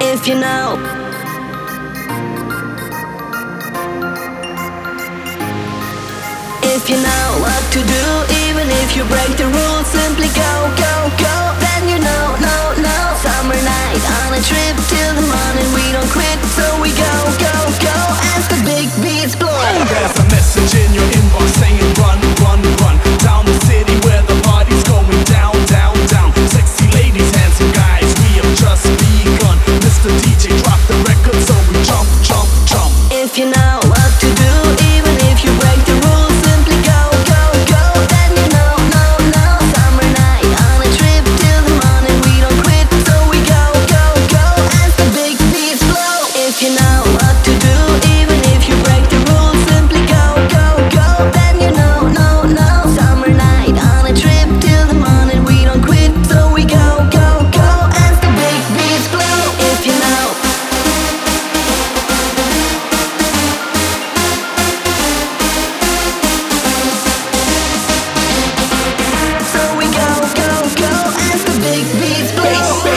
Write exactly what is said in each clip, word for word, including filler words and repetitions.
if you know. If you know what to do, even if you break the rules, simply go, go, go. Then you know, no, no. Summer night on a trip till the morning, we don't quit, so we go, go, go. As the big beats blow. There's a message in your inbox saying run, run, run down the city where the party's going down, down, down. Sexy ladies, handsome guys, we have just begun. Mister D J, drop the record so we jump, jump, jump. If you know what to do, even if you break the rules, simply go, go, go. Then you know, no, no. Summer night on a trip till the morning, we don't quit, so we go, go, go. As the big beats blow. If you know what to do, even if you break the rules, simply go, go, go. Then you know, no, no. Summer night on a trip till the morning, we don't quit, so we go, go, go. As the big beats blow. If you know. So we go, go, go, as the big beats blow.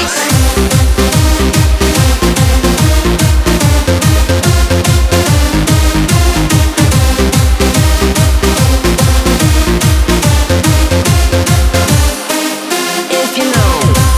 If you know.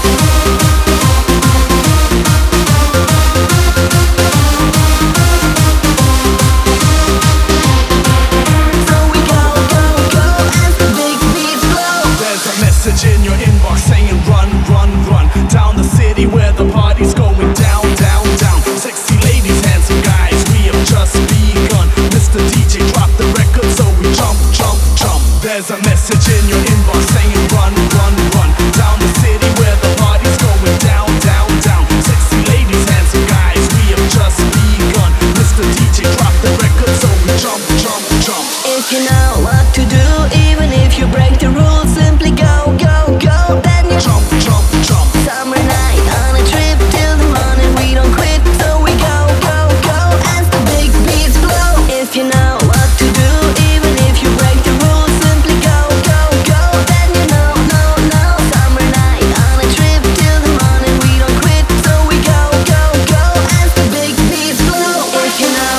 So we go, go, go, as the big beats blow. There's a message in your inbox saying run, run, run down the city where the party's going down, down, down. Sexy ladies, handsome guys, we have just begun. Mister D J, drop the record so we jump, jump, jump. There's a message in your inbox saying run, run, run down the city where the party's going down, down, down. Sexy ladies, handsome guys, we have just begun. Mister D J, drop the record so we jump, jump, jump. If you know what to do, even if you break the rules, simply go, go, go. Then you Jump, jump, jump. summer night on a trip till the morning, we don't quit, so we go, go, go. As the big beats blow. If you know what to do, even if you break the rules, simply go, go, go. Then you know, no, no. Summer night on a trip till the morning, we don't quit, so we go, go, go. As the big beats blow. If you know.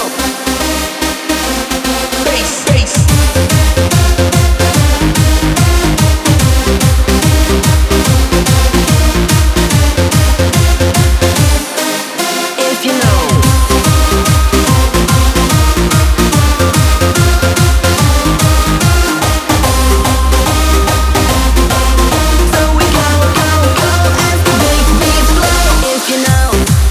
Bass, bass. If you know. So we go, go, go, as the big beats blow. If you know.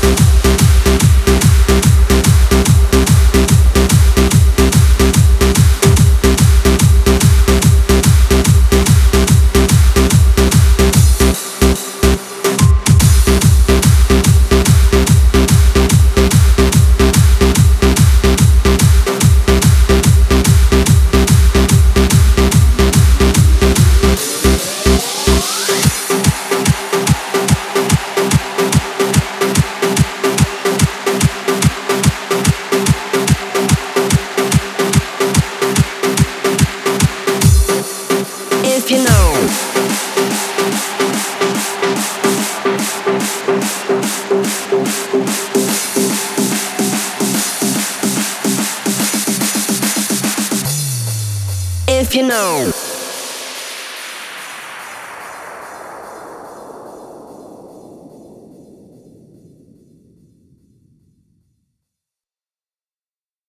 If you know. If you know.